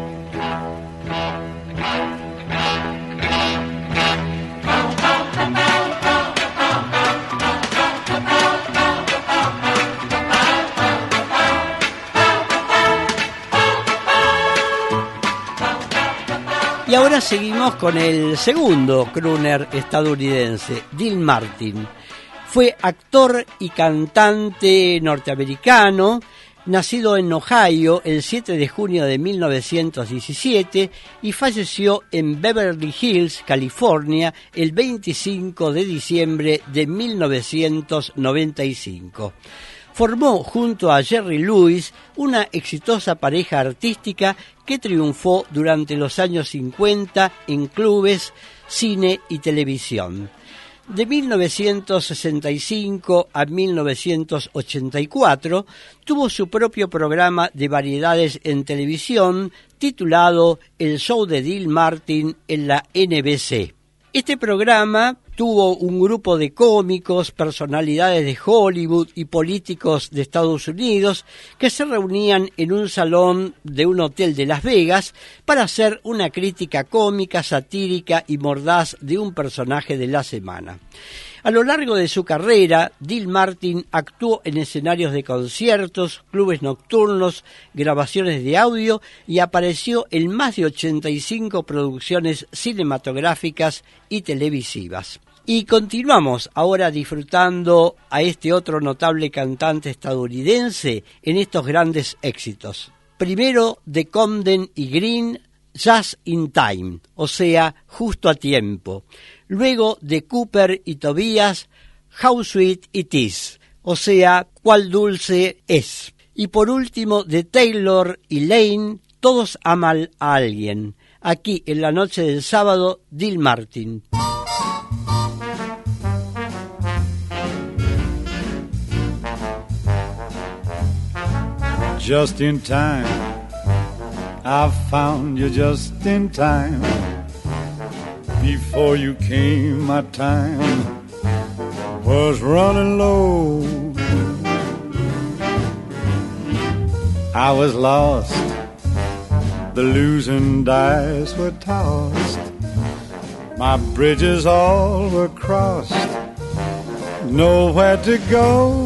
Y ahora seguimos con el segundo crooner estadounidense, Dean Martin. Fue actor y cantante norteamericano, nacido en Ohio el siete de junio de mil novecientos diecisiete y falleció en Beverly Hills, California, el veinticinco de diciembre de mil novecientos noventa y cinco. Formó junto a Jerry Lewis una exitosa pareja artística que triunfó durante los años cincuenta en clubes, cine y televisión. De mil novecientos sesenta y cinco a mil novecientos ochenta y cuatro tuvo su propio programa de variedades en televisión titulado El Show de Dean Martin en la N B C. Este programa tuvo un grupo de cómicos, personalidades de Hollywood y políticos de Estados Unidos que se reunían en un salón de un hotel de Las Vegas para hacer una crítica cómica, satírica y mordaz de un personaje de la semana. A lo largo de su carrera, Dean Martin actuó en escenarios de conciertos, clubes nocturnos, grabaciones de audio y apareció en más de ochenta y cinco producciones cinematográficas y televisivas. Y continuamos ahora disfrutando a este otro notable cantante estadounidense en estos grandes éxitos. Primero de Comden y Green, Just in Time, o sea, justo a tiempo. Luego de Cooper y Tobias, How Sweet It Is, o sea, cuál dulce es. Y por último de Taylor y Lane, Todos aman a alguien. Aquí en la noche del sábado, Dean Martin. Just in time, I found you just in time. Before you came, my time was running low. I was lost, the losing dice were tossed. My bridges all were crossed, nowhere to go.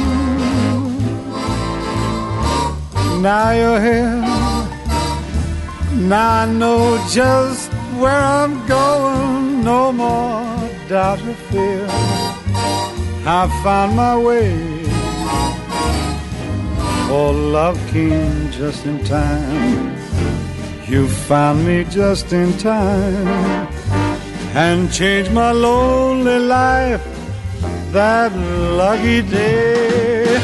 Now you're here, now I know just where I'm going. No more doubt or fear, I found my way. Oh, love came just in time. You found me just in time and changed my lonely life that lucky day.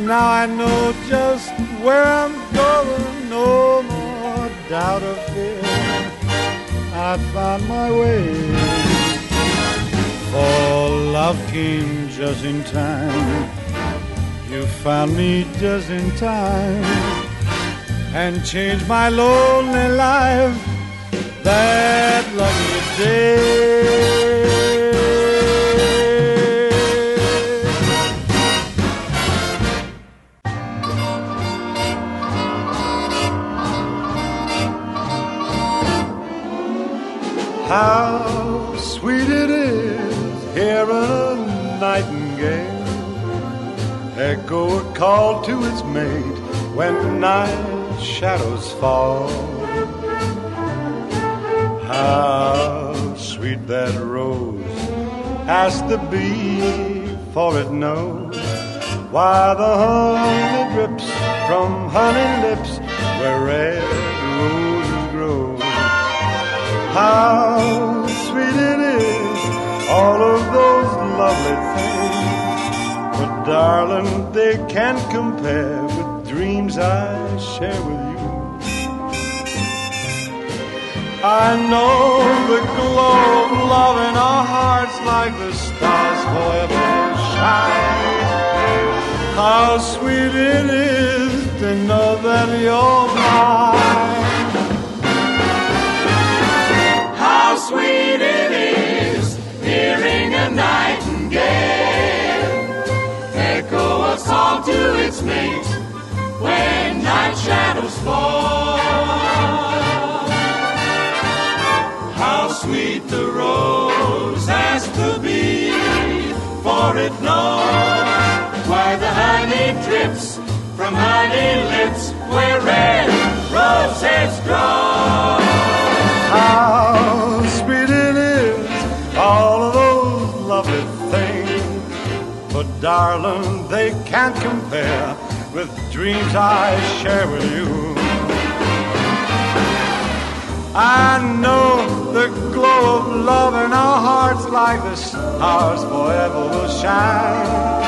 now I know just where I'm going. No more doubt or fear. I found my way. For love came just in time. You found me just in time and changed my lonely life that lucky day. How sweet it is hearing a nightingale echo a call to its mate when night shadows fall. How sweet that rose, ask the bee, for it knows why the honey drips from honey lips where red roses grow. How sweet it is, all of those lovely things, but darling, they can't compare with dreams I share with you. I know the glow of love in our hearts like the stars forever shine. How sweet it is to know that you're mine. How sweet it is hearing a nightingale echo a song to its mate when night shadows fall. How sweet the rose as the bee, for it knows why the honey drips from honey lips where red roses grow. How sweet it is, all of those lovely things, but darling, they can't compare with dreams I share with you. I know the glow of love in our hearts like the stars forever will shine.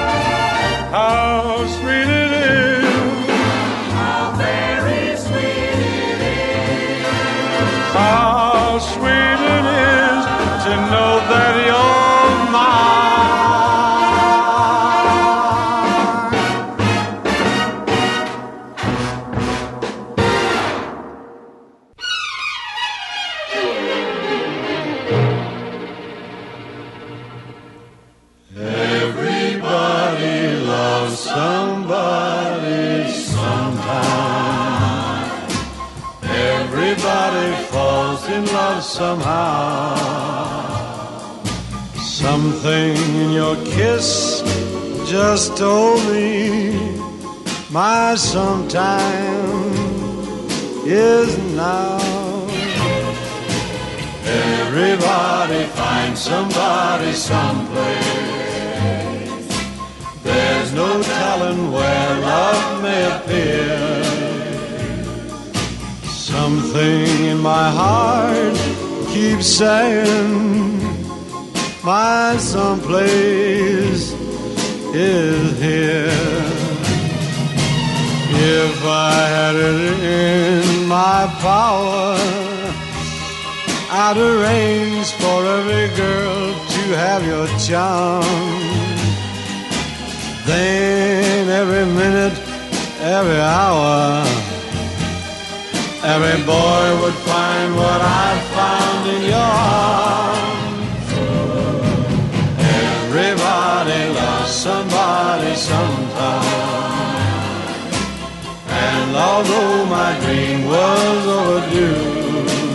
How sweet it is, How very sweet it is. how sweet it is to know that you're mine. Everybody loves somebody sometime. Everybody falls in love somehow. Something in your kiss just told me my sometime is now. Everybody finds somebody someplace. There's no telling where love may appear. Something in my heart keeps saying my someplace is here. If I had it in my power, I'd arrange for every girl to have your charm. Then every minute, every hour, every boy would find what I found in your arms. Everybody loves somebody sometime. And although my dream was overdue,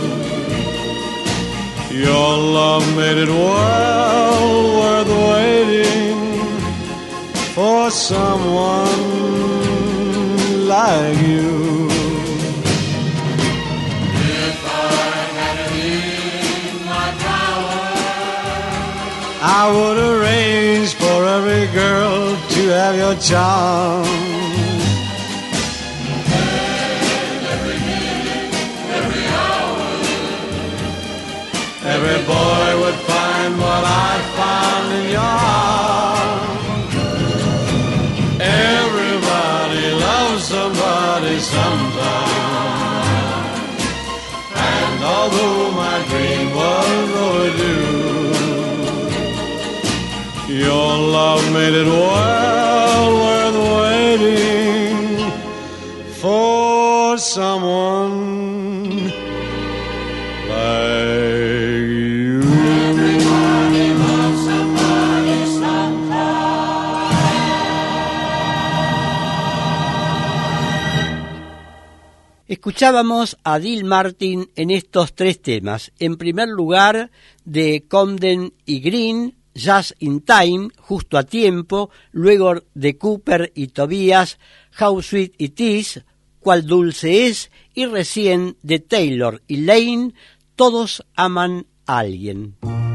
your love made it well worth waiting for someone like you. If I had it in my power, I would arrange for every girl to have your charm. and every minute, every hour, Every boy would find what I found in your arms. Every although my dream was overdue. Your love made it well worth waiting for someone like you. Everybody loves somebody sometime. Escuchábamos a Dean Martin en estos tres temas. En primer lugar, de Comden y Green, Just in Time, Justo a Tiempo. Luego de Cooper y Tobias, How Sweet It Is, Cuál Dulce Es. Y recién de Taylor y Lane, Todos Aman a Alguien.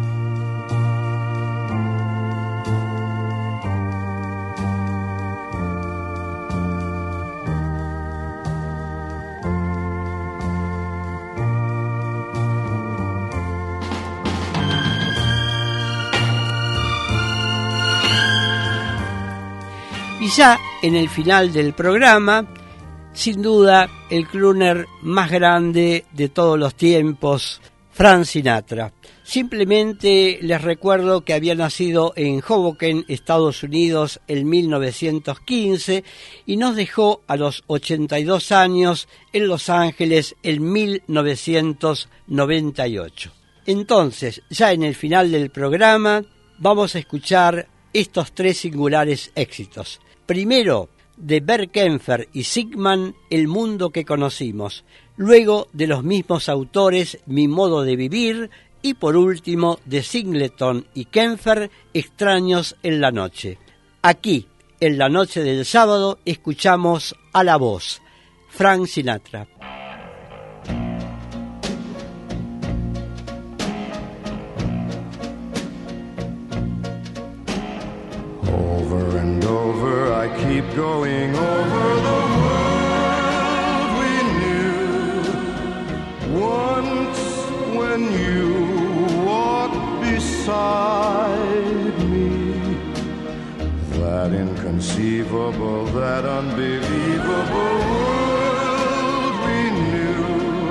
Y ya en el final del programa, sin duda, el crooner más grande de todos los tiempos, Frank Sinatra. Simplemente les recuerdo que había nacido en Hoboken, Estados Unidos, en mil novecientos quince y nos dejó a los ochenta y dos años en Los Ángeles en mil novecientos noventa y ocho. Entonces, ya en el final del programa, vamos a escuchar estos tres singulares éxitos. Primero, de Bert Kaempfer y Sigman, El mundo que conocimos. Luego, de los mismos autores, Mi modo de vivir. Y por último, de Singleton y Kaempfer, Extraños en la noche. Aquí, en la noche del sábado, escuchamos a la voz, Frank Sinatra. Over and over I keep going over the world we knew. Once when you walked beside me, that inconceivable, that unbelievable world we knew.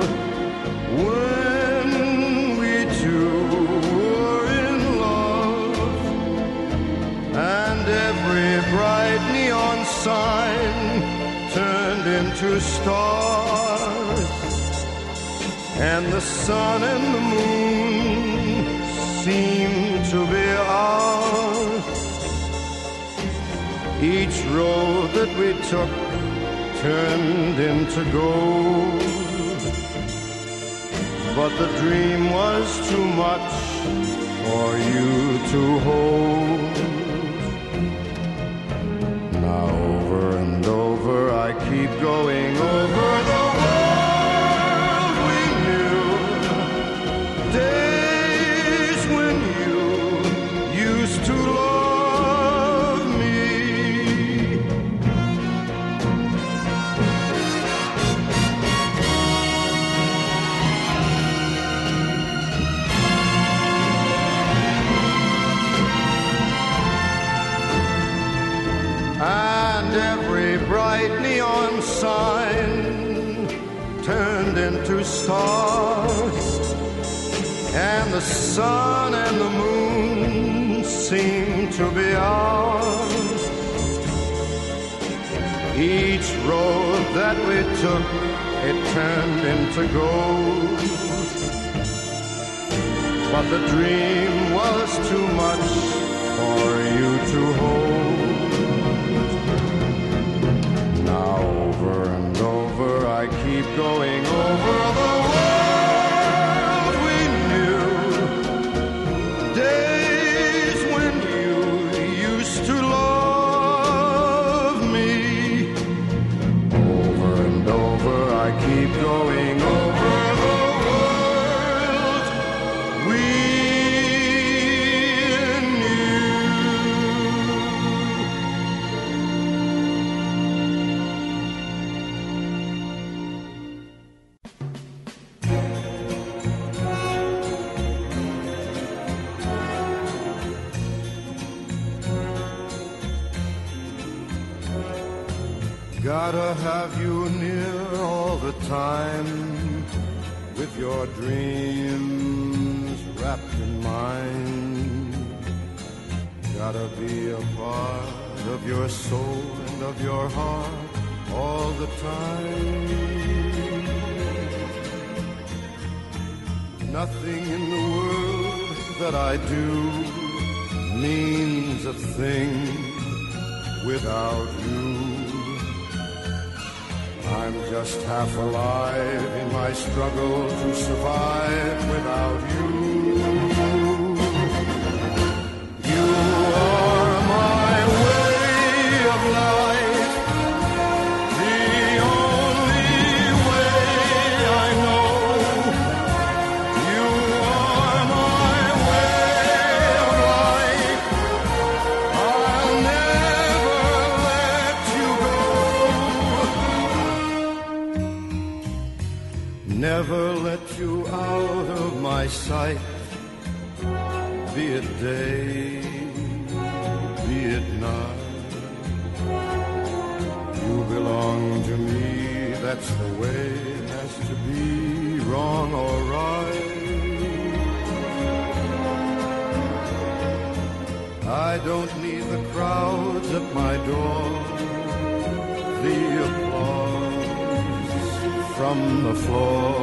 When we two were in love, and every bright neon sign turned into stars, and the sun and the moon seemed to be ours. Each road that we took turned into gold, but the dream was too much for you to hold. Now over and over I keep going over the world we knew. Days when you used to love me. And every bright neon sign turned into stars, and the sun and the moon seemed to be ours. Each road that we took, it turned into gold, but the dream was too much for you to hold. Now over and over I keep going over the world we knew. Days when you used to love me. Over and over I keep going over the world we Gotta have you near all the time. with your dreams wrapped in mine. Gotta be a part of your soul and of your heart all the time. Nothing in the world that I do means a thing without you. I'm just half alive in my struggle to survive without you. You are my way of life, the only way I know. You are my way of life, I'll never let you go. Never let you out of my sight, be it day, be it night. You belong to me, that's the way it has to be, wrong or right. I don't need the crowds at my door, the applause from the floor.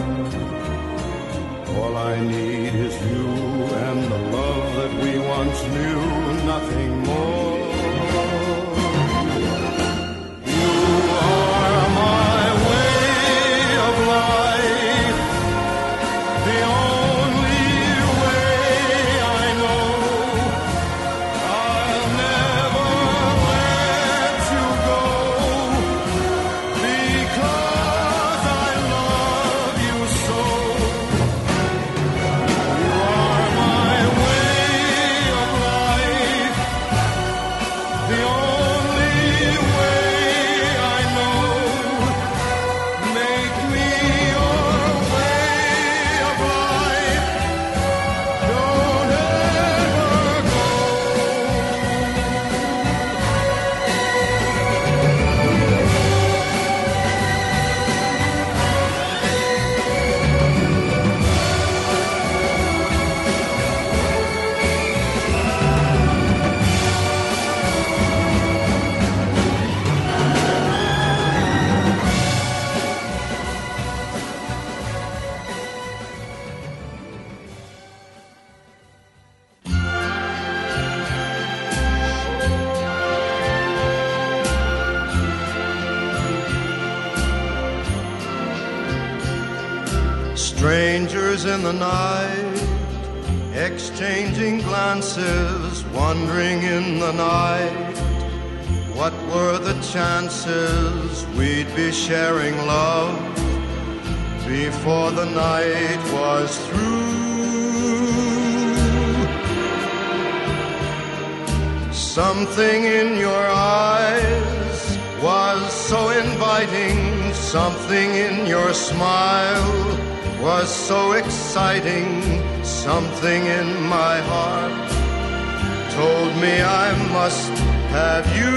All I need is you and the love that we once knew, nothing more. You are my way of life, the only way I know. I'll never let you go, because I love you so. Strangers in the night, exchanging glances, wandering in the night. What were the chances we'd be sharing love before the night was through? Something in your eyes was so inviting, something in your smile was so exciting, something in my heart told me I must have you.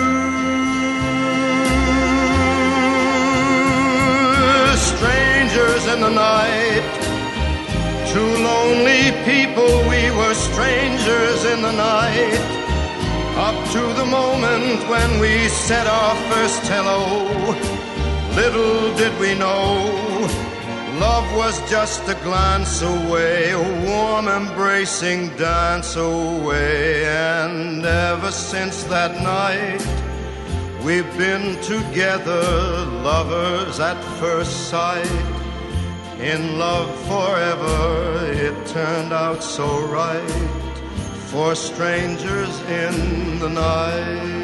Strangers in the night, two lonely people, we were strangers in the night, up to the moment when we said our first hello. Little did we know, love was just a glance away, a warm embracing dance away. And ever since that night, we've been together, lovers at first sight. In love forever, it turned out so right, for strangers in the night.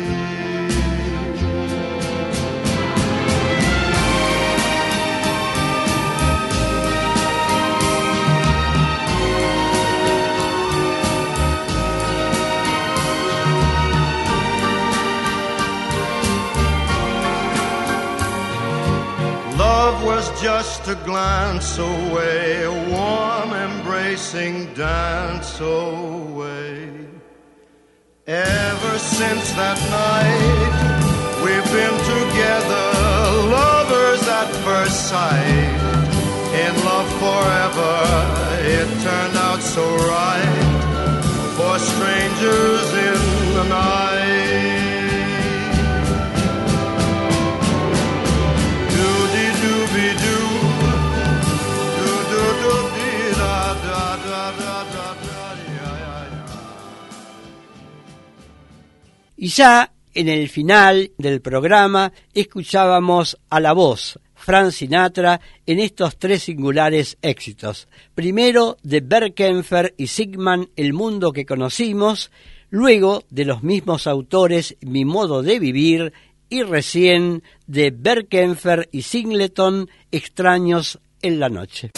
Love was just a glance away, a warm embracing dance away. Ever since that night, we've been together, lovers at first sight. In love forever. It turned out so right for strangers in the night. Do-dee-doo-be-doo, do-do-do-dee-da-da-da-da-da-da-da-da. Y ya en el final del programa escuchábamos a la voz Frank Sinatra en estos tres singulares éxitos. Primero de Bert Kaempfer y Sigman, El mundo que conocimos, luego de los mismos autores, Mi modo de vivir, y recién de Bert Kaempfer y Singleton, Extraños en la noche.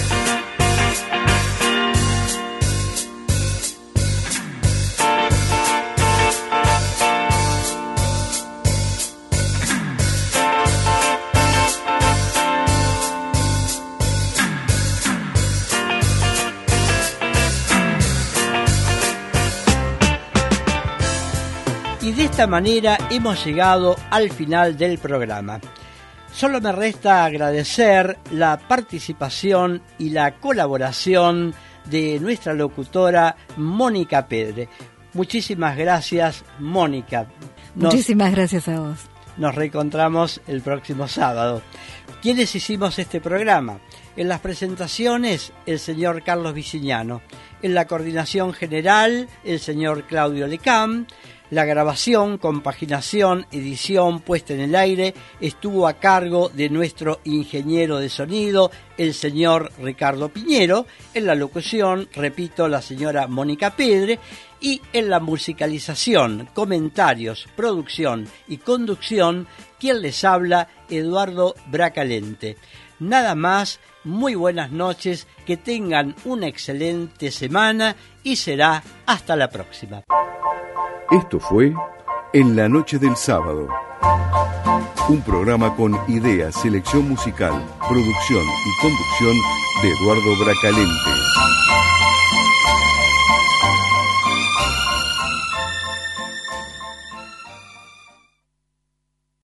Y de esta manera hemos llegado al final del programa. Solo me resta agradecer la participación y la colaboración de nuestra locutora Mónica Pedre. Muchísimas gracias, Mónica. Nos, Muchísimas gracias a vos. Nos reencontramos el próximo sábado. ¿Quiénes hicimos este programa? En las presentaciones, el señor Carlos Vicignano. En la coordinación general, el señor Claudio Lecam. La grabación, compaginación, edición, puesta en el aire estuvo a cargo de nuestro ingeniero de sonido, el señor Ricardo Piñero. En la locución, repito, la señora Mónica Pedre. Y en la musicalización, comentarios, producción y conducción, quien les habla, Eduardo Bracalente. Nada más, muy buenas noches, que tengan una excelente semana y será hasta la próxima. Esto fue En la noche del sábado, un programa con ideas, selección musical, producción y conducción de Eduardo Bracalente.